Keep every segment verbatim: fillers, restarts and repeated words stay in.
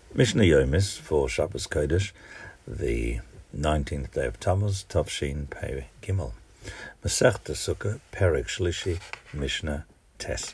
Mishnah Yomis for Shabbos Kodesh, the nineteenth day of Tammuz, Tavshin Pei Gimel. Masechta Sukkah, Perek Shlishi, Mishnah Tes.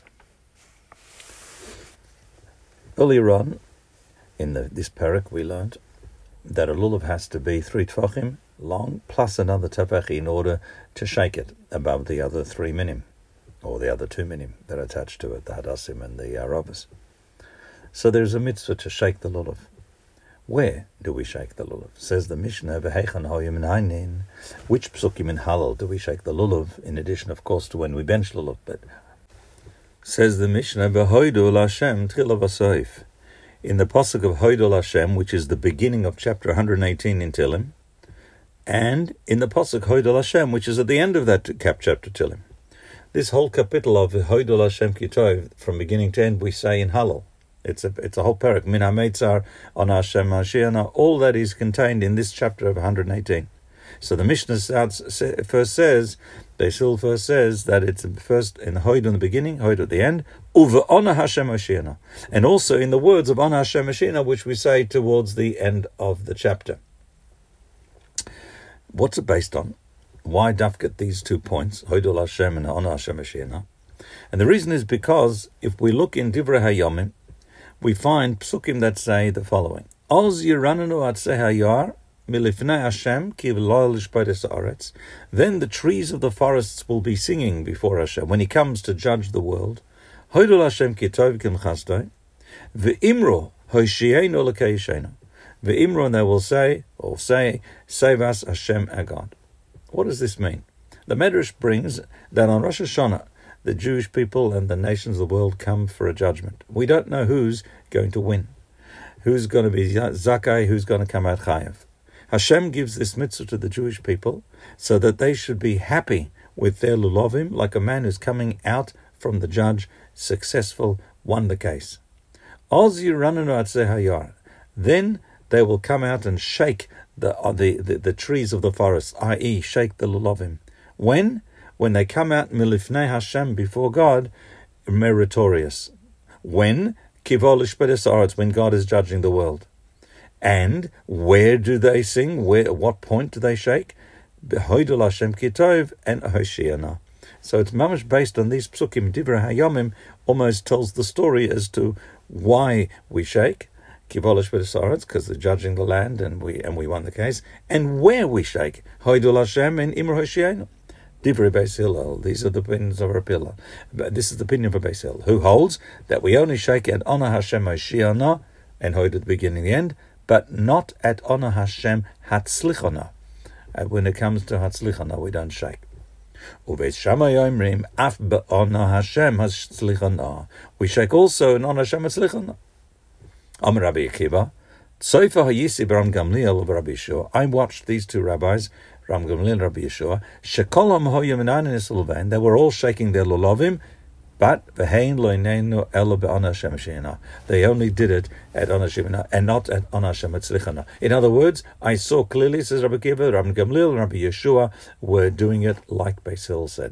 Earlier on, in the, this Perek, we learned that a lulav has to be three tvachim long, plus another tefach in order to shake it above the other three minim, or the other two minim that are attached to it, the hadassim and the arabas. So there's a mitzvah to shake the lulav. Where do we shake the lulav? Says the Mishnah, V'heichan hoyim hainin. Which psukim in Halal do we shake the lulav? In addition, of course, to when we bench lulav. But says the Mishnah, V'hoidu l'Hashem tchila v'soif. In the pasuk of Hoidu l'Hashem, which is the beginning of chapter one hundred eighteen in Tehillim, and in the pasuk Hoidu l'Hashem, which is at the end of that cap chapter Tehillim. This whole capital of Hoidu l'Hashem kitov, from beginning to end, we say in Halal. It's a it's a whole parak, Min HaMeitzar, on Hashem Mashiach, all that is contained in this chapter of one hundred eighteen. So the Mishnah starts, first says, Beis Hillel first says that it's first in Hoid in the beginning, Hoid at the end, Uva Ona Hashem Mashiach, and also in the words of Ona Hashem Mashiach, which we say towards the end of the chapter. What's it based on? Why dafkat these two points, Hoid Hashem and Ona Hashem Mashiach? And the reason is because if we look in Divrei Hayomim, we find psukim that say the following: Oz yirananu atzeh hayar milifnei Hashem ki v'lo lishpotes haaretz. Then the trees of the forests will be singing before Hashem when He comes to judge the world. Hoidul Hashem ki tov kim chasdoi ve'imro hoshienu l'keishenu ve'imro, and they will say or say, save us Hashem our God. What does this mean? The Medrash brings that on Rosh Hashanah the Jewish people and the nations of the world come for a judgment. We don't know who's going to win, who's going to be Zakai, who's going to come out Chayav. Hashem gives this mitzvah to the Jewish people so that they should be happy with their lulovim, like a man who's coming out from the judge, successful, won the case. Then they will come out and shake the, uh, the, the, the trees of the forest, that is, shake the lulovim. When? When they come out milifnei Hashem before God, meritorious. When? Kivol lishpotes haaretz, when God is judging the world. And where do they sing? Where? At what point do they shake? Hoidul Hashem kitov and Hoshiana. So it's mamash based on these psukim. Divrei Hayomim almost tells the story as to why we shake. Kivol lishpotes haaretz, because they're judging the land and we and we won the case. And where we shake. Hoidul Hashem and Imr Hoshiana. Divrei Beis Hillel. These are the opinions of our pillar. This is the opinion of Beis Hillel, who holds that we only shake at Ona Hashem Mashiach and hold at the beginning and the end, but not at Ona Hashem Hatzlichana. And when it comes to Hatzlichana, we don't shake. Uveis Shammai Omrim Af be'Ona Hashem Hatzlichana. We shake also in Ona Hashem Hatzlichana. Amar Rabbi Akiva, Tzofa Hayisi Ram Gamliel of Rabbi Yeshua. I watched these two rabbis, Ram Gamliel and Rabbi Yeshua, Shekolam Hoyim Inanis Ulvain, they were all shaking their lulovim, but Vehein Loinenu Elo Be'Ona Hashem Mashiach. They only did it at Ona Hashem and not at Ona Hashem Hatzlichana. In other words, I saw clearly, says Rabbi Akiva, Ram Gamliel and Rabbi Yeshua were doing it like Beis Hillel said.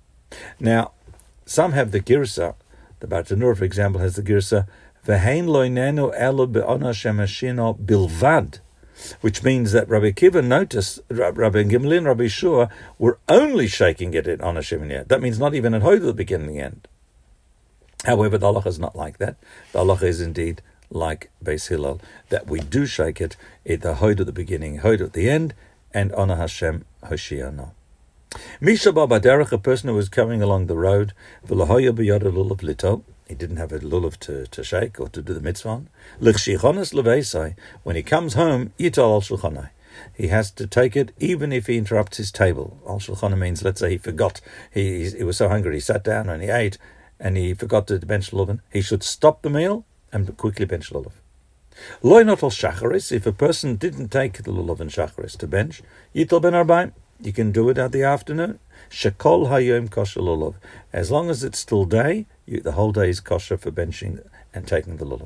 Now, some have the girsa, the Bartanur, for example, has the girsa, Vehein Loinenu Elo Be'Ona Hashem Mashiach Bilvad, which means that Rabbi Akiva noticed Rabbi Gamliel and Rabbi Yeshua were only shaking it at Ona Hashem Mashiach. That means not even at Hoid at the beginning and the end. However, the halacha is not like that. The halacha is indeed like Beis Hillel, that we do shake it at the Hoid at the beginning, Hoid at the end, and Ona Hashem Hoshiana. Misha Baba Derech, a person who was coming along the road, V'lahoya b'yad lulav lito, he didn't have a lulav to, to shake or to do the mitzvah. L'chshichonas leveisai, when he comes home, yital al shulchanai. He has to take it even if he interrupts his table. Al shulchanai means, let's say he forgot, he, he was so hungry, he sat down and he ate, and he forgot to bench lulav. He should stop the meal and quickly bench lulav. Loi not al shacharis, if a person didn't take the lulav and shacharis to bench, yital ben arbaim, you can do it at the afternoon. Shekol hayom kosher lulav. As long as it's still day, you, the whole day is kosher for benching and taking the lulav.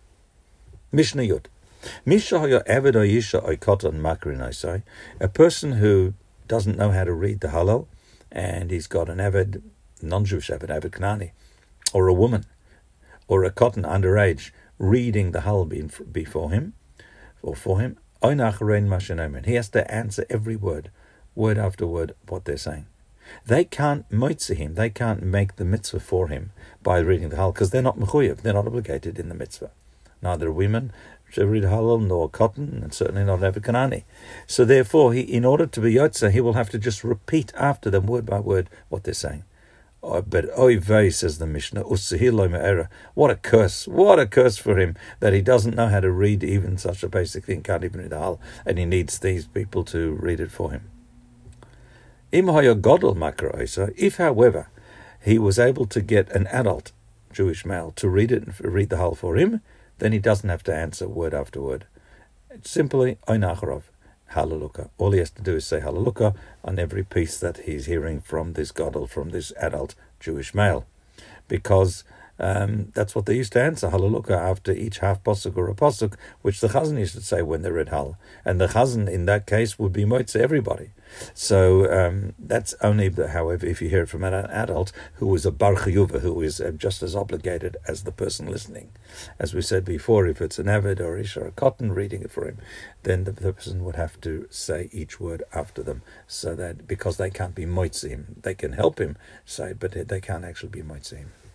Mishnah Yud. Misha hayah eved oyisha oikotan makrin, I say. A person who doesn't know how to read the Hallel, and he's got an eved, non-Jewish eved, eved Knani, or a woman, or a cotton underage, reading the Hal before him, or for him, he has to answer every word, word after word, what they're saying. They can't moitzi him, they can't make the mitzvah for him by reading the Hal, because they're not mechuyev, they're not obligated in the mitzvah. Neither women should read Hallel, nor cotton, and certainly not Eved Kanani. So therefore, he, in order to be Yotze, he will have to just repeat after them, word by word, what they're saying. Oh, but oy vey, says the Mishnah, what a curse, what a curse for him, that he doesn't know how to read even such a basic thing, can't even read the Hal, and he needs these people to read it for him. If, however, he was able to get an adult Jewish male to read it and read the Hal for him, then he doesn't have to answer word after word. It's simply Oinacharov, Hallelujah. All he has to do is say Hallelujah on every piece that he's hearing from this Gadol, from this adult Jewish male, because um, that's what they used to answer Hallelujah after each half posuk or a posuk, which the Chazan used to say when they read Hal, and the Chazan in that case would be moitze everybody. So um, that's only, however, if you hear it from an adult who is a bar chiyuva, who is uh, just as obligated as the person listening. As we said before, if it's an Eved or Ish or a cotton reading it for him, then the, the person would have to say each word after them, so that, because they can't be moitzim, they can help him say it, but they can't actually be moitzim.